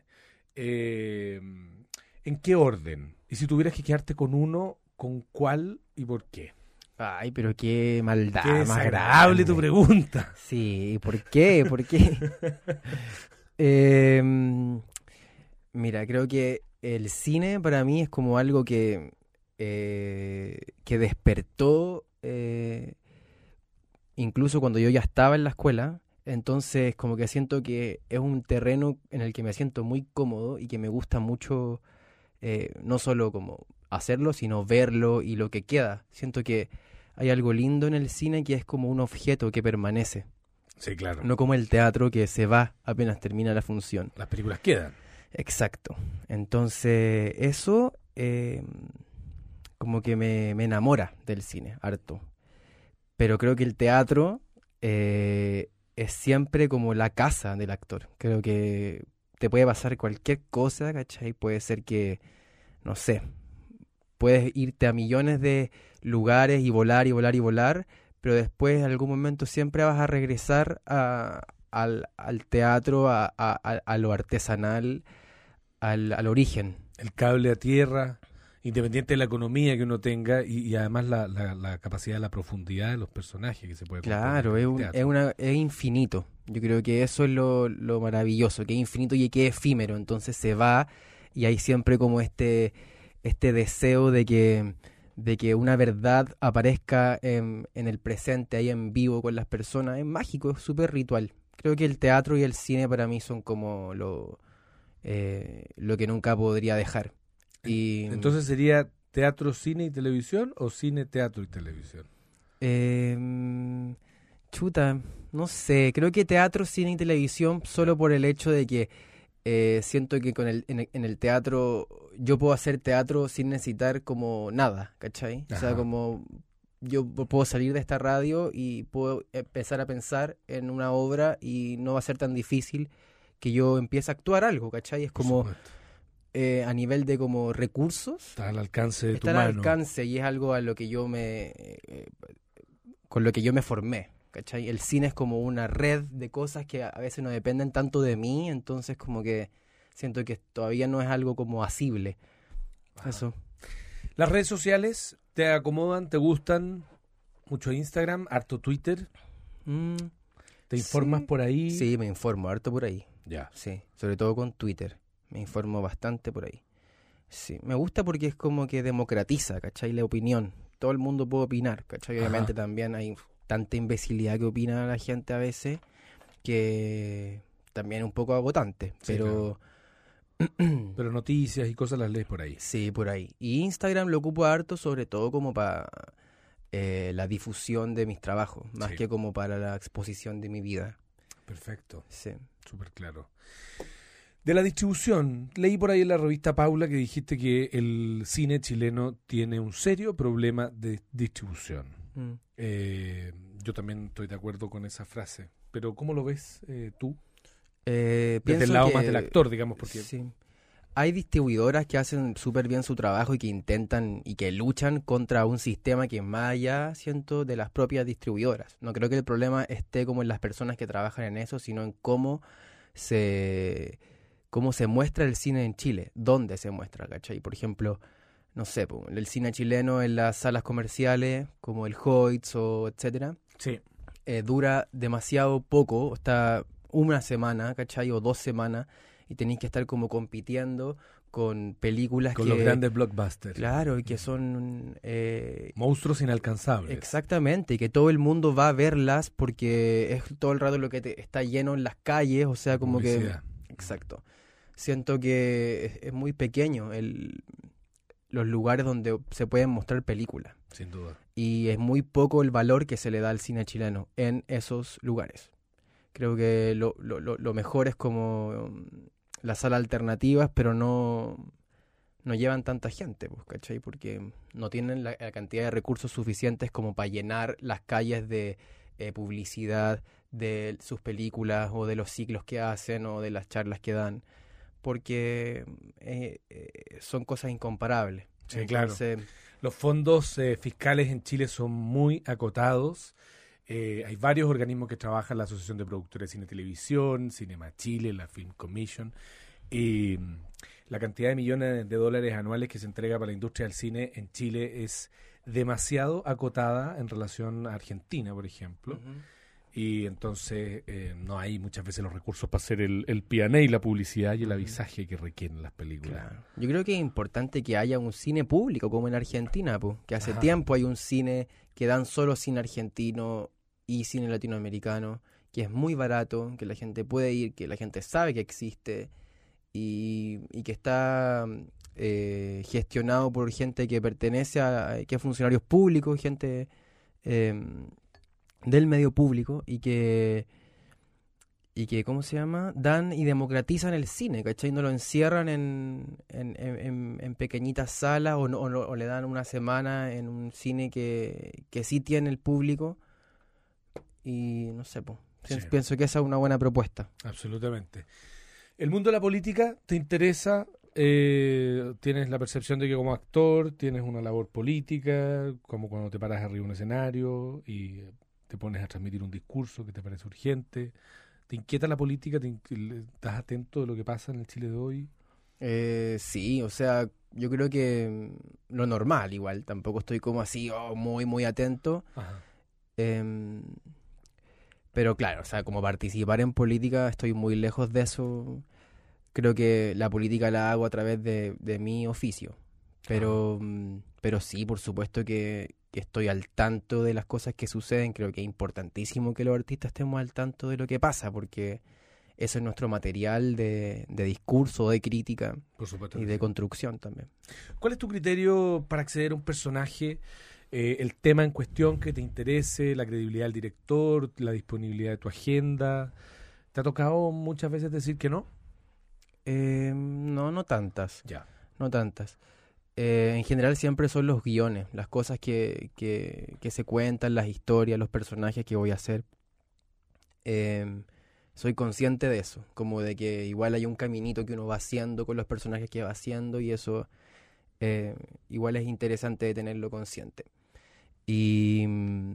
eh, ¿en qué orden? Y si tuvieras que quedarte con uno, ¿con cuál y por qué? Ay, pero qué maldad Qué más desagradable grande. tu pregunta. Sí, ¿por qué? ¿Por qué? eh, mira, creo que el cine para mí es como algo que, eh, que despertó eh, incluso cuando yo ya estaba en la escuela. Entonces como que siento que es un terreno en el que me siento muy cómodo y que me gusta mucho eh, no solo como hacerlo, sino verlo y lo que queda. Siento que hay algo lindo en el cine que es como un objeto que permanece. Sí, claro. No como el teatro que se va apenas termina la función. Las películas quedan. Exacto. Entonces, eso, eh, como que me, me enamora del cine, harto. Pero creo que el teatro eh, es siempre como la casa del actor. Creo que te puede pasar cualquier cosa, ¿cachai? Puede ser que, no sé, puedes irte a millones de lugares y volar y volar y volar, pero después en algún momento siempre vas a regresar a, al, al teatro, a, a, a lo artesanal, al, al origen. El cable a tierra, independiente de la economía que uno tenga y, y además la, la, la capacidad de la profundidad de los personajes que se puede contar. Claro, es, un, es, una, es infinito. Yo creo que eso es lo, lo maravilloso, que es infinito y que es efímero. Entonces se va y hay siempre como este, este deseo de que, de que una verdad aparezca en, en el presente, ahí en vivo con las personas. Es mágico, es súper ritual. Creo que el teatro y el cine para mí son como lo, eh, lo que nunca podría dejar. Y, entonces sería teatro, cine y televisión o cine, teatro y televisión. Eh, chuta, no sé, creo que teatro, cine y televisión solo por el hecho de que eh, siento que con el, en, el, en el teatro yo puedo hacer teatro sin necesitar como nada, ¿cachai? Ajá. O sea, como yo puedo salir de esta radio y puedo empezar a pensar en una obra y no va a ser tan difícil que yo empiece a actuar algo, ¿cachai? Es como... Eh, a nivel de como recursos está al alcance de está tu mano. Está al alcance y es algo a lo que yo me eh, con lo que yo me formé, ¿cachai? El cine es como una red de cosas que a veces no dependen tanto de mí, entonces como que siento que todavía no es algo como asible. Wow. Eso. Las redes sociales te acomodan, te gustan, mucho Instagram, harto Twitter. Mm, ¿Te informas sí. por ahí? Sí, me informo harto por ahí. Ya. Sí, sobre todo con Twitter. Me informo bastante por ahí. Sí, me gusta porque es como que democratiza, ¿cachai? La opinión. Todo el mundo puede opinar, ¿cachai? Obviamente Ajá. también hay tanta imbecilidad que opina la gente a veces que también es un poco agotante. Sí, pero claro. Pero noticias y cosas las lees por ahí. Sí, por ahí. Y Instagram lo ocupo harto sobre todo como para eh, la difusión de mis trabajos, más sí. que como para la exposición de mi vida. Perfecto. Sí. Súper claro. De la distribución, leí por ahí en la revista Paula que dijiste que el cine chileno tiene un serio problema de distribución. Mm. Eh, yo también estoy de acuerdo con esa frase, pero ¿cómo lo ves eh, tú? Eh, Desde el lado más del actor, digamos, porque... Sí. Hay distribuidoras que hacen súper bien su trabajo y que intentan y que luchan contra un sistema que es más allá, siento, de las propias distribuidoras. No creo que el problema esté como en las personas que trabajan en eso, sino en cómo se... cómo se muestra el cine en Chile, dónde se muestra, ¿cachai? Por ejemplo, no sé, el cine chileno en las salas comerciales, como el Hoyts o etcétera, sí. eh, dura demasiado poco, está una semana, ¿cachai? O dos semanas, y tenéis que estar como compitiendo con películas con que... Con los grandes blockbusters. Claro, y que son... Eh, monstruos inalcanzables. Exactamente, y que todo el mundo va a verlas porque es todo el rato lo que te está lleno en las calles, o sea, como publicidad. Que... Exacto. Siento que es, es muy pequeño el, los lugares donde se pueden mostrar películas. Sin duda. Y es muy poco el valor que se le da al cine chileno en esos lugares. Creo que lo, lo, lo mejor es como um, las salas alternativas, pero no, no llevan tanta gente, pues, ¿cachai? Porque no tienen la, la cantidad de recursos suficientes como para llenar las calles de eh, publicidad de sus películas o de los ciclos que hacen o de las charlas que dan. Porque eh, eh, son cosas incomparables. Sí, Entonces, claro. Los fondos eh, fiscales en Chile son muy acotados. Eh, hay varios organismos que trabajan, la Asociación de Productores de Cine y Televisión, Cinema Chile, la Film Commission. Y la cantidad de millones de dólares anuales que se entrega para la industria del cine en Chile es demasiado acotada en relación a Argentina, por ejemplo. Uh-huh. Y entonces eh, no hay muchas veces los recursos para hacer el, el P and A y la publicidad y el avisaje que requieren las películas. Claro. Yo creo que es importante que haya un cine público como en Argentina, po, que hace Ajá. tiempo hay un cine que dan solo cine argentino y cine latinoamericano, que es muy barato, que la gente puede ir, que la gente sabe que existe y, y que está eh, gestionado por gente que pertenece a, que es funcionarios públicos, gente... Eh, del medio público y que y que, ¿cómo se llama? Dan y democratizan el cine, ¿cachai? No lo encierran en, en, en, en pequeñitas salas o, no, o, no, o le dan una semana en un cine que, que sí tiene el público. Y no sé, pues, Sí. pienso que esa es una buena propuesta. Absolutamente. ¿El mundo de la política te interesa? Eh, ¿Tienes la percepción de que como actor tienes una labor política, como cuando te paras arriba de un escenario y te pones a transmitir un discurso que te parece urgente? ¿Te inquieta la política? ¿Te in- ¿Estás atento de lo que pasa en el Chile de hoy? Eh, sí, o sea, yo creo que mm, lo normal igual, tampoco estoy como así, oh, muy, muy atento. Ajá. Em, pero claro, o sea, como participar en política estoy muy lejos de eso. Creo que la política la hago a través de, de mi oficio. Pero, mm, pero sí, por supuesto que, que estoy al tanto de las cosas que suceden. Creo que es importantísimo que los artistas estemos al tanto de lo que pasa, porque eso es nuestro material de, de discurso, de crítica Por supuesto y que de sí. construcción también. ¿Cuál es tu criterio para acceder a un personaje? Eh, el tema en cuestión que te interese, la credibilidad del director, la disponibilidad de tu agenda. ¿Te ha tocado muchas veces decir que no? Eh, no, no tantas, Ya. no tantas. Eh, en general siempre son los guiones, las cosas que, que, que se cuentan, las historias, los personajes que voy a hacer. Eh, soy consciente de eso, como de que igual hay un caminito que uno va haciendo con los personajes que va haciendo y eso eh, igual es interesante de tenerlo consciente. Y... mm,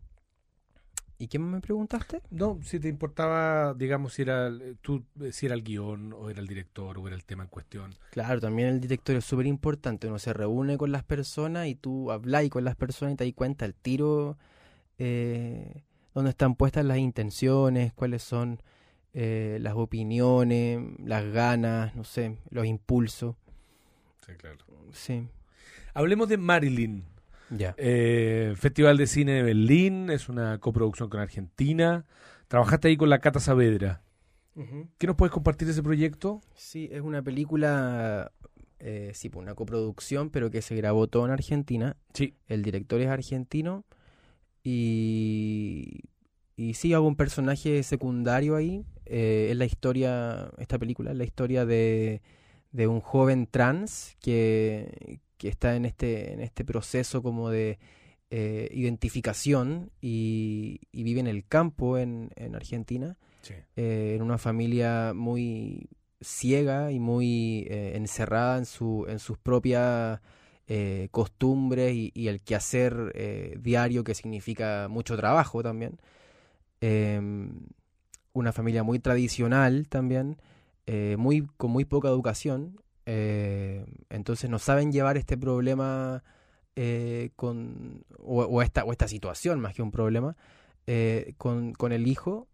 ¿Y qué más me preguntaste? No, si te importaba, digamos, si era el- tú, eh, si era el guión, o era el director, o era el tema en cuestión. Claro, también el director es súper importante. Uno se reúne con las personas y tú hablas con las personas y te das cuenta al tiro eh, dónde están puestas las intenciones, cuáles son eh, las opiniones, las ganas, no sé, los impulsos. Sí, claro. Sí, Hablemos de Marilyn. ya. Eh, Festival de Cine de Berlín, es una coproducción con Argentina. Trabajaste ahí con la Cata Saavedra. ¿Qué nos puedes compartir de ese proyecto? Sí, es una película, eh, sí, pues una coproducción, pero que se grabó todo en Argentina. Sí. El director es argentino y, y sí, hago un personaje secundario ahí. Eh, es la historia, esta película, es la historia de, de un joven trans que, que está en este, en este proceso como de eh, identificación y, y vive en el campo en, en Argentina, Sí. eh, en una familia muy ciega y muy eh, encerrada en, su, en sus propias eh, costumbres y, y el quehacer eh, diario, que significa mucho trabajo también. Eh, una familia muy tradicional también, eh, muy, con muy poca educación. Eh, entonces no saben llevar este problema eh, con o, o esta o esta situación más que un problema eh, con, con el hijo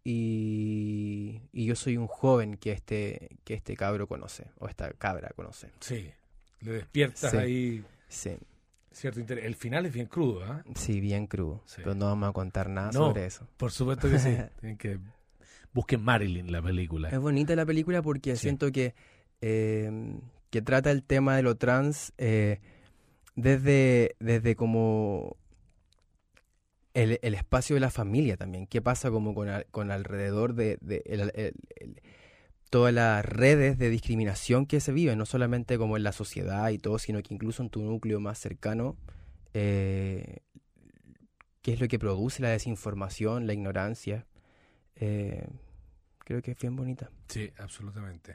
y, y yo soy un joven que este que este cabro conoce o esta cabra conoce. Sí. Le despiertas Sí. ahí Sí, cierto interés. El final es bien crudo, ¿ah? sí, bien crudo, Sí. pero no vamos a contar nada No. sobre eso. Por supuesto que sí. Tienen que busquen Marilyn, la película. Es bonita la película porque Sí. siento que, eh, que trata el tema de lo trans eh, desde, desde como el, el espacio de la familia también. ¿Qué pasa como con, al- con alrededor de, de el- el- el- todas las redes de discriminación que se viven, no solamente como en la sociedad y todo, sino que incluso en tu núcleo más cercano? Eh, ¿qué es lo que produce la desinformación, la ignorancia? Eh, creo que es bien bonita. Sí, absolutamente.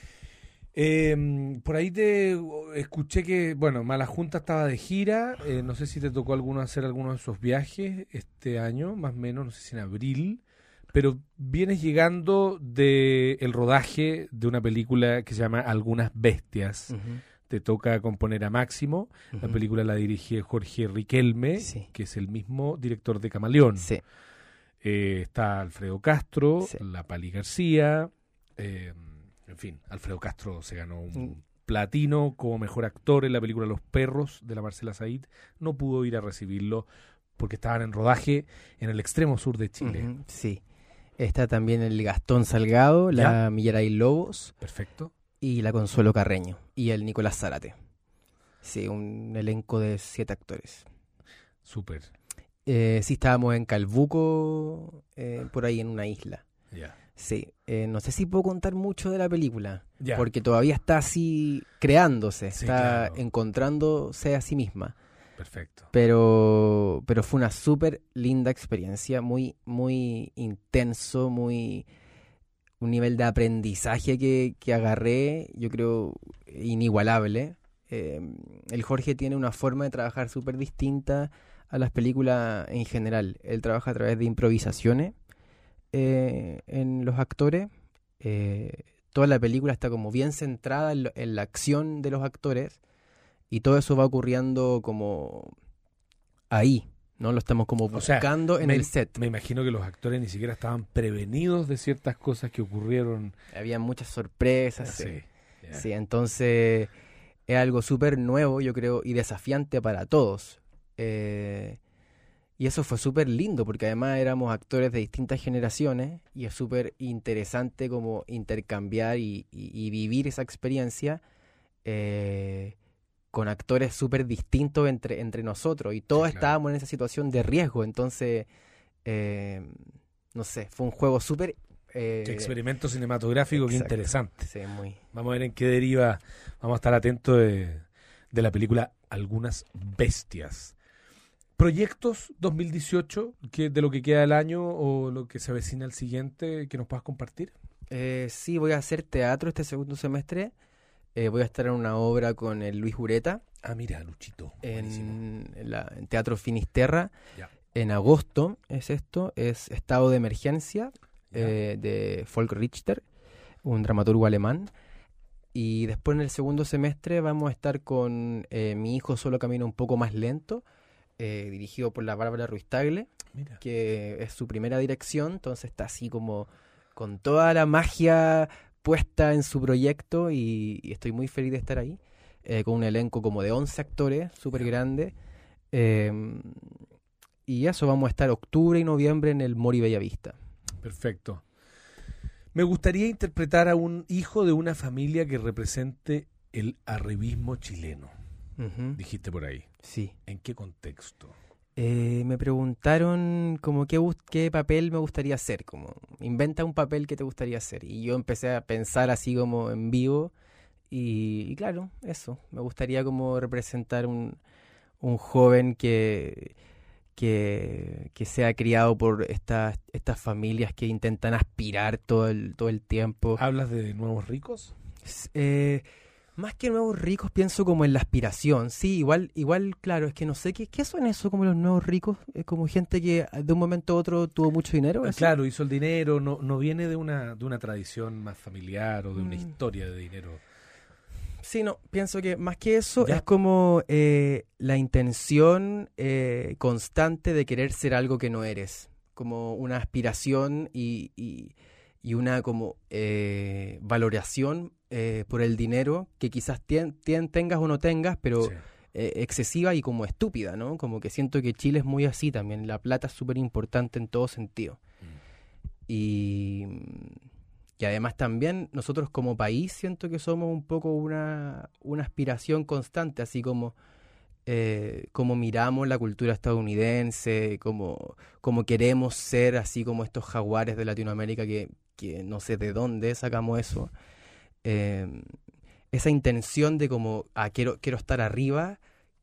Eh, por ahí te escuché que, bueno, Malajunta estaba de gira. Eh, no sé si te tocó alguno hacer alguno de esos viajes este año, más o menos, no sé si en abril. Pero vienes llegando de el rodaje de una película que se llama Algunas Bestias. Ujú, Te toca componer a Máximo. La ujú. película la dirige Jorge Riquelme, Sí. que es el mismo director de Camaleón. Sí, Eh, está Alfredo Castro, Sí. la Pali García, eh, en fin, Alfredo Castro se ganó un Mm. platino como mejor actor en la película Los Perros de la Marcela Said. No pudo ir a recibirlo porque estaban en rodaje en el extremo sur de Chile. ujú, sí. Está también el Gastón Salgado, la Millaray Lobos Perfecto. y la Consuelo Carreño y el Nicolás Zárate. Sí, un elenco de siete actores. Súper. Eh, sí, estábamos en Calbuco, eh, por ahí en una isla. Ya. Sí, eh, no sé si puedo contar mucho de la película, Ya. porque todavía está así creándose, Sí, está claro. encontrándose a sí misma. Perfecto. Pero, pero fue una súper linda experiencia, muy, muy intenso, muy un nivel de aprendizaje que, que agarré, yo creo, inigualable. Eh, el Jorge tiene una forma de trabajar súper distinta a las películas en general. Él trabaja a través de improvisaciones eh, en los actores. Eh, toda la película está como bien centrada en, lo- en la acción de los actores y todo eso va ocurriendo como ahí, ¿no? Lo estamos como O sea, buscando en me, el set. me imagino que los actores ni siquiera estaban prevenidos de ciertas cosas que ocurrieron. Había muchas sorpresas. Sí, Sí, ya. sí, entonces es algo súper nuevo, yo creo, y desafiante para todos. Eh, y eso fue súper lindo, porque además éramos actores de distintas generaciones y es súper interesante como intercambiar y, y- y vivir esa experiencia eh, con actores súper distintos entre, entre nosotros. Y todos Sí, claro. estábamos en esa situación de riesgo, entonces, eh, no sé, fue un juego súper... eh, Qué experimento cinematográfico, qué exacto. interesante. Sí, muy... Vamos a ver en qué deriva. Vamos a estar atentos de, de la película Algunas Bestias. ¿Proyectos dos mil dieciocho que, de lo que queda del año o lo que se avecina al siguiente que nos puedas compartir? Eh, sí, voy a hacer teatro este segundo semestre. Eh, voy a estar en una obra con el Luis Ureta Ah, mira, Luchito. Buenísimo. en, en la- en Teatro Finisterra. Ya. En agosto es esto, es Estado de Emergencia Ya. eh, de Volk Richter, un dramaturgo alemán. Y después en el segundo semestre vamos a estar con eh, Mi hijo solo camina un poco más lento, eh, dirigido por la Bárbara Ruiz Tagle, Mira. que es su primera dirección, entonces está así como con toda la magia puesta en su proyecto y, y estoy muy feliz de estar ahí, eh, con un elenco como de once actores, súper grande. Eh, y eso, vamos a estar octubre y noviembre en el Mori Bellavista. Perfecto. Me gustaría interpretar a un hijo de una familia que represente el arribismo chileno. Ujú, Dijiste por ahí. sí. ¿En qué contexto? Eh, me preguntaron como qué, bus- qué papel me gustaría hacer, como inventa un papel que te gustaría hacer. Y yo empecé a pensar así como en vivo y, y claro, eso, me gustaría como representar un, un joven que, que, que sea criado por estas, estas familias que intentan aspirar todo el, todo el tiempo. ¿Hablas de nuevos ricos? S- eh, más que nuevos ricos, pienso como en la aspiración. Sí, igual, igual, claro, es que no sé qué, qué son eso como los nuevos ricos. Es como gente que de un momento a otro tuvo mucho dinero. ¿eso? Claro, hizo el dinero, no, no viene de una, de una tradición más familiar o de una Mm. historia de dinero. Sí, no, pienso que más que eso Ya. es como eh, la intención eh, constante de querer ser algo que no eres. Como una aspiración y, y, y una como eh, valoración eh, por el dinero que quizás tien- tien- tengas o no tengas, pero Sí. eh, excesiva y como estúpida, ¿no? Como que siento que Chile es muy así también. La plata es súper importante en todo sentido. Y, y además también nosotros como país siento que somos un poco una, una aspiración constante, así como, eh, como miramos la cultura estadounidense, como, como queremos ser así como estos jaguares de Latinoamérica que, que no sé de dónde sacamos eso. Eh, esa intención de como, ah, quiero, quiero estar arriba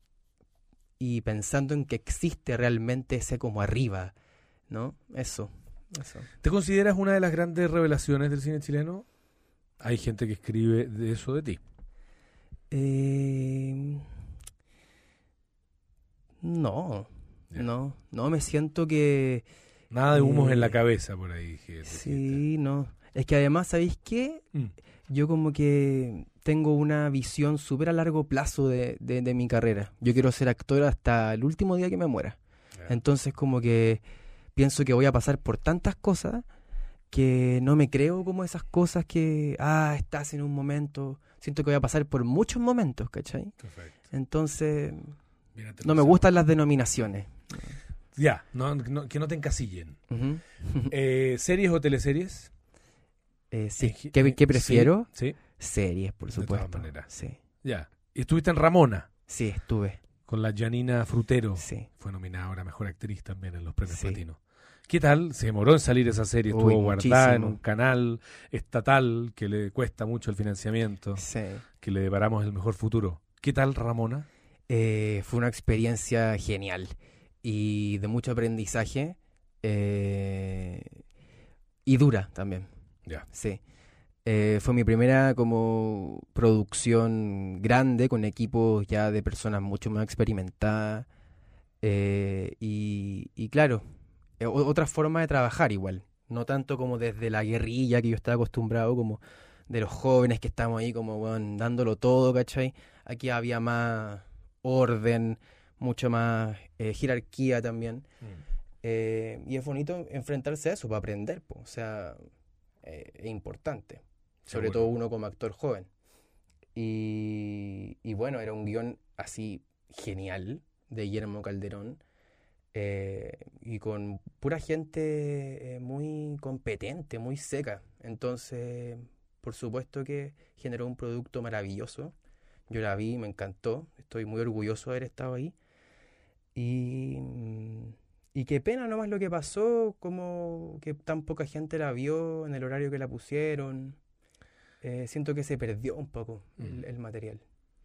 y pensando en que existe realmente ese como arriba, ¿no? Eso, eso. ¿Te consideras una de las grandes revelaciones del cine chileno? Hay gente que escribe de eso de ti. Eh, no, Ya. no, no, me siento que... Nada de humos en la Eh, cabeza por ahí. Dijiste. Sí, no. Es que además, ¿sabéis qué? Mm. Yo como que tengo una visión súper a largo plazo de, de, de mi carrera. Yo quiero ser actor hasta el último día que me muera. Ya. Entonces como que pienso que voy a pasar por tantas cosas que no me creo como esas cosas que, ah, estás en un momento. Siento que voy a pasar por muchos momentos, ¿cachai? Perfecto. Entonces, Bien aterrizado. no me gustan las denominaciones. Ya, no, no- que no te encasillen. Ujú. Eh, ¿Series o teleseries? Eh, sí. Eji- ¿Qué, eh, qué prefiero? Sí, sí, Series, por De todas supuesto. maneras. Sí. ya. Y estuviste en Ramona Sí, estuve. con la Janina Frutero. Sí. Fue nominada ahora Mejor Actriz también en los premios Sí. Platino. ¿Qué tal? Se demoró en salir esa serie, Uy, estuvo guardada en muchísimo. un canal estatal que le cuesta mucho el financiamiento, Sí. que le deparamos el mejor futuro. ¿Qué tal, Ramona? Eh, fue una experiencia genial y de mucho aprendizaje eh, y dura también. Ya. Sí. Eh, fue mi primera como producción grande con equipos ya de personas mucho más experimentadas eh, y, y claro, eh, o- otra forma de trabajar igual, no tanto como desde la guerrilla que yo estaba acostumbrado, como de los jóvenes que estamos ahí como weón, dándolo todo, ¿cachai? Aquí había más orden, mucho más eh, jerarquía también. Eh, y es bonito enfrentarse a eso para aprender, po. O sea, eh, es importante, sobre Seguro. todo uno como actor joven. Y, y bueno, era un guión así genial de Guillermo Calderón eh, y con pura gente eh, muy competente, muy seca. Entonces, por supuesto que generó un producto maravilloso. Yo la vi, me encantó, estoy muy orgulloso de haber estado ahí. Y, mm, y qué pena nomás lo que pasó, como que tan poca gente la vio en el horario que la pusieron. Eh, siento que se perdió un poco el, Mm. el material.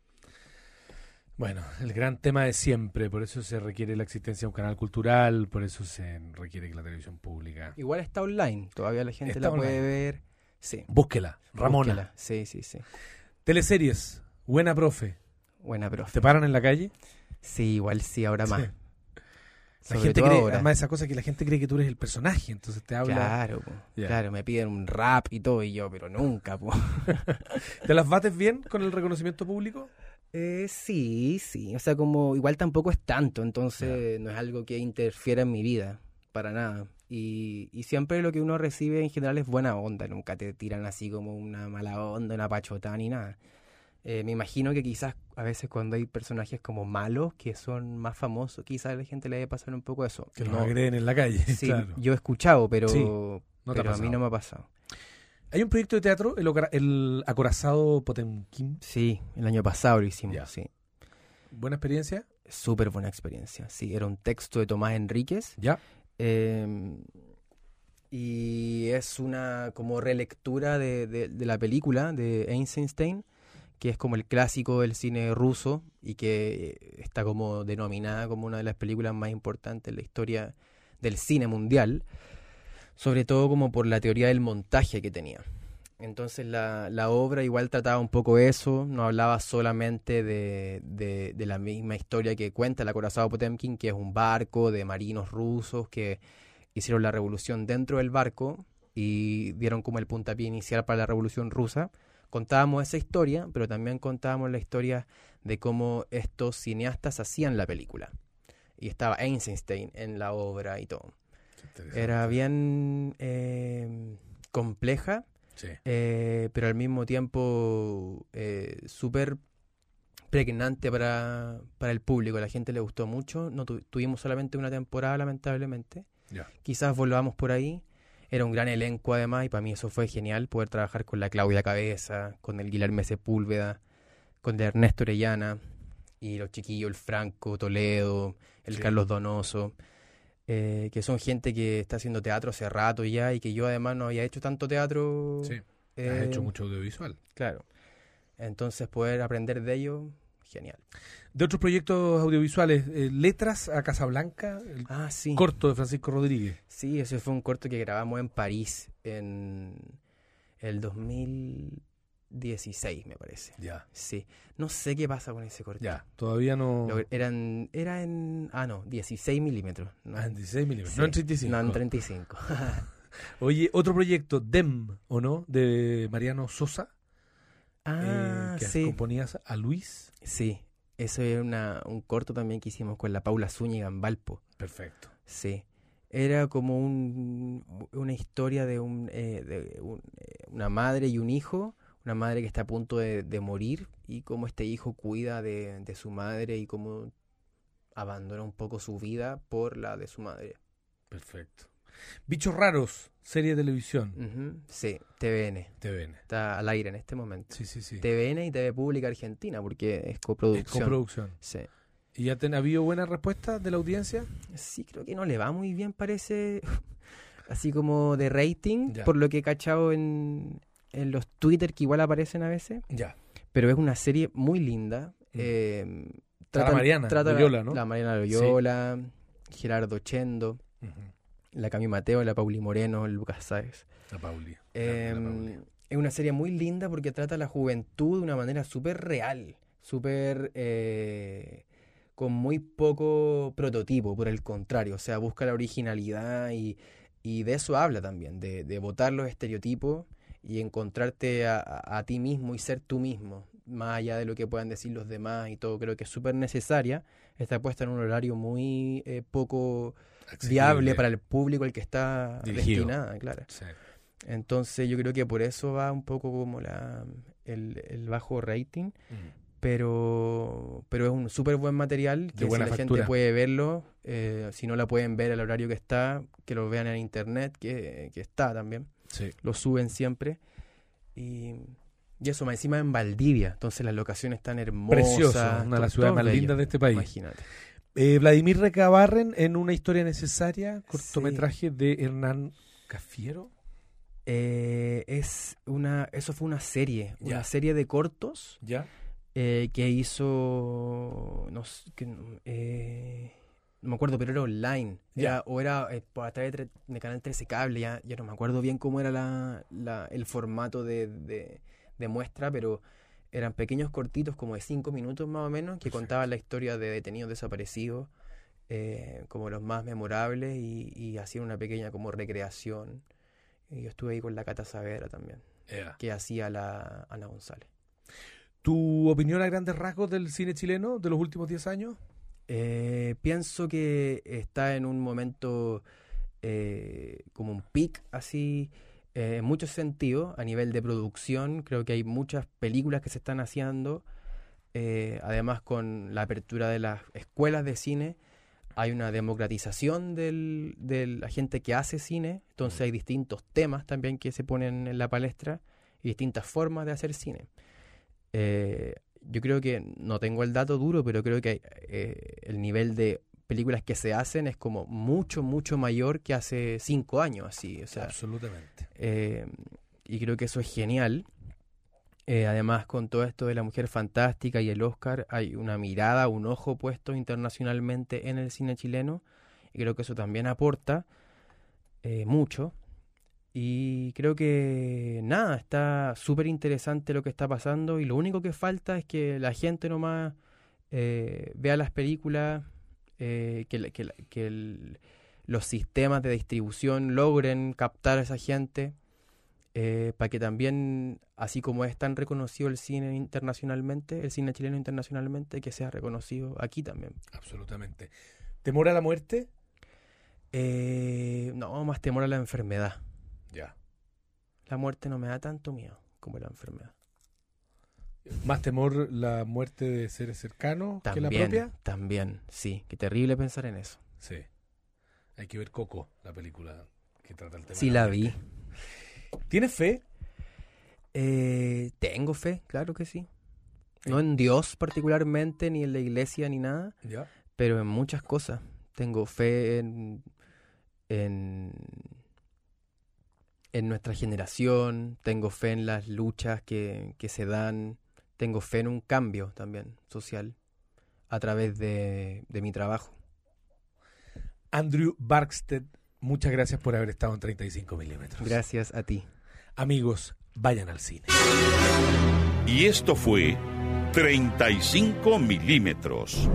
Bueno, el gran tema de siempre, por eso se requiere la existencia de un canal cultural, por eso se requiere que la televisión pública... Igual está online, todavía la gente Está la puede online. ver. Sí, Búsquela, Ramona. búsquela. Sí, sí, sí. Teleseries, buena profe. Buena, profe. ¿Te paran en la calle? Sí, igual sí, ahora más. Sí. La Sobre gente todo cree, ahora. además esa cosa que la gente cree que tú eres el personaje, entonces te habla... Claro, po. Ya. Claro, me piden un rap y todo, y yo, pero nunca, po. ¿Te las bates bien con el reconocimiento público? Eh, sí, sí, o sea, como igual tampoco es tanto, entonces no es algo que interfiera en mi vida, para nada. Y, y siempre lo que uno recibe en general es buena onda, nunca te tiran así como una mala onda, una pachotá ni nada. Eh, me imagino que quizás a veces cuando hay personajes como malos, que son más famosos, quizás a la gente le debe pasar un poco eso. Que No, nos agreden en la calle, sí, claro. yo he escuchado, pero, Sí, no te ha pero a mí pasado. no me ha pasado. Hay un proyecto de teatro, el, Ocra- el Acorazado Potemkin. Sí, el año pasado lo hicimos, Ya. sí. ¿Buena experiencia? Súper buena experiencia, sí. Era un texto de Tomás Enríquez. ¿Ya? Eh, y es una como relectura de, de, de la película de Eisenstein, que es como el clásico del cine ruso y que está como denominada como una de las películas más importantes en la historia del cine mundial, sobre todo como por la teoría del montaje que tenía. Entonces la, la obra igual trataba un poco eso, no hablaba solamente de, de, de la misma historia que cuenta el acorazado Potemkin, que es un barco de marinos rusos que hicieron la revolución dentro del barco y dieron como el puntapié inicial para la revolución rusa. Contábamos esa historia, pero también contábamos la historia de cómo estos cineastas hacían la película. Y estaba Eisenstein en la obra y todo. Era bien eh, compleja, Sí. eh, pero al mismo tiempo eh, súper pregnante para, para el público. A la gente le gustó mucho. No tu- tuvimos solamente una temporada, lamentablemente. Ya. Quizás volvamos por ahí. Era un gran elenco además y para mí eso fue genial, poder trabajar con la Claudia Cabeza, con el Guilherme Sepúlveda, con el Ernesto Orellana y los chiquillos, el Franco Toledo, el Sí. Carlos Donoso, eh, que son gente que está haciendo teatro hace rato ya y que yo además no había hecho tanto teatro. Sí. eh, Has hecho mucho audiovisual. Claro. Entonces poder aprender de ellos, genial. De otros proyectos audiovisuales, eh, Letras a Casablanca, el Ah, sí. corto de Francisco Rodríguez. Sí, ese fue un corto que grabamos en París en el dos mil dieciséis, me parece. Ya. Sí. No sé qué pasa con ese corto. Ya. Todavía no... Lo- eran, era en... Ah, no, dieciséis milímetros. No, Ah, en dieciséis milímetros, sí. no en treinta y cinco. No, en treinta y cinco. Oye, otro proyecto, Dem, ¿o no? De Mariano Sosa, ah, eh, que sí. acompañas a Luis. Sí. Eso era una, un corto también que hicimos con la Paula Zúñiga en Valpo. Perfecto. Sí. Era como un, una historia de, un, eh, de un, eh, una madre y un hijo, una madre que está a punto de, de morir y cómo este hijo cuida de, de su madre y cómo abandona un poco su vida por la de su madre. Perfecto. Bichos Raros, serie de televisión. Ujú, sí, T V N. T V N. Está al aire en este momento. Sí, sí, sí. T V N y T V Pública Argentina porque es Es coproducción. coproducción. Sí. ¿Y ya ten, ha habido buena respuesta de la audiencia? Sí, creo que no le va muy bien, parece, así como de rating, ya. por lo que he cachado en, en los Twitter, que igual aparecen a veces. Ya. Pero es una serie muy linda. Mm. Eh, trata, la Mariana trata Loyola, ¿no? La Mariana Loyola, sí. Gerardo Chendo, uh-huh. la Cami Mateo, la Pauli Moreno, el Lucas Sáez. La Pauli. Eh, la Pauli. Es una serie muy linda porque trata la juventud de una manera súper real, súper... Eh, con muy poco prototipo, por el contrario, o sea, busca la originalidad y, y de eso habla también, de, de botar los estereotipos y encontrarte a, a, a ti mismo y ser tú mismo, más allá de lo que puedan decir los demás y todo. Creo que es súper necesaria, está puesta en un horario muy eh, poco Accesible. viable para el público al que está Dirigido. destinada, claro. Sí. Entonces yo creo que por eso va un poco como la el, el bajo rating, mm. Pero, pero es un súper buen material que si la factura. gente puede verlo, eh, si no la pueden ver al horario que está, que lo vean en internet, que, que está también. Sí. Lo suben siempre. Y, y eso, más encima en Valdivia, entonces las locaciones están hermosas. Preciosa, una de las ciudades más bello. lindas de este país. Imagínate. Eh, Vladimir Recabarren en Una historia necesaria, cortometraje sí. de Hernán Cafiero. Eh, es una, eso fue una serie, ya. una serie de cortos. Ya. Eh, que hizo, no sé, que, eh, no me acuerdo, pero era online, yeah. era, o era eh, a través de, de Canal trece Cable, ya, ya no me acuerdo bien cómo era la, la, el formato de, de, de muestra, pero eran pequeños cortitos como de cinco minutos más o menos, que Perfecto. contaban la historia de detenidos desaparecidos, eh, como los más memorables, y, y hacían una pequeña como recreación. Y yo estuve ahí con la Cata Saavedra también, yeah. que hacía la Ana González. ¿Tu opinión a grandes rasgos del cine chileno de los últimos diez años? Eh, pienso que está en un momento eh, como un pic, así, eh, en muchos sentidos, a nivel de producción. Creo que hay muchas películas que se están haciendo, eh, además con la apertura de las escuelas de cine, hay una democratización del, de la gente que hace cine, entonces hay distintos temas también que se ponen en la palestra y distintas formas de hacer cine. Eh, yo creo que, no tengo el dato duro, pero creo que eh, el nivel de películas que se hacen es como mucho, mucho mayor que hace cinco años, así, o sea, absolutamente. Eh, y creo que eso es genial. Eh, además, con todo esto de La Mujer Fantástica y el Oscar, hay una mirada, un ojo puesto internacionalmente en el cine chileno, y creo que eso también aporta eh, mucho. Y creo que, nada, está súper interesante lo que está pasando, y lo único que falta es que la gente nomás eh, vea las películas, eh, que, que, que el, los sistemas de distribución logren captar a esa gente, eh, para que también, así como es tan reconocido el cine internacionalmente, el cine chileno internacionalmente, que sea reconocido aquí también. Absolutamente. ¿Temor a la muerte? Eh, no, más temor a la enfermedad. Ya. La muerte no me da tanto miedo como la enfermedad. ¿Más temor la muerte de seres cercanos también, que la propia? También, sí. Qué terrible pensar en eso. Sí. Hay que ver Coco, la película que trata el tema. Sí, la vi. ¿Tienes fe? Eh, tengo fe, claro que sí. No en Dios particularmente, ni en la iglesia, ni nada. ¿Ya? Pero en muchas cosas. Tengo fe en... en en nuestra generación, tengo fe en las luchas que, que se dan, tengo fe en un cambio también social a través de, de mi trabajo. Andrew Barksted, muchas gracias por haber estado en treinta y cinco milímetros. Gracias a ti. Amigos, vayan al cine. Y esto fue treinta y cinco milímetros.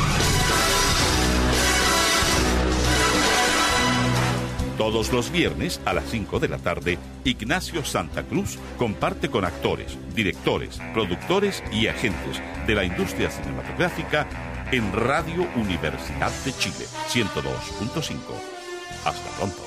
Todos los viernes a las cinco de la tarde, Ignacio Santa Cruz comparte con actores, directores, productores y agentes de la industria cinematográfica en Radio Universidad de Chile ciento dos punto cinco. Hasta pronto.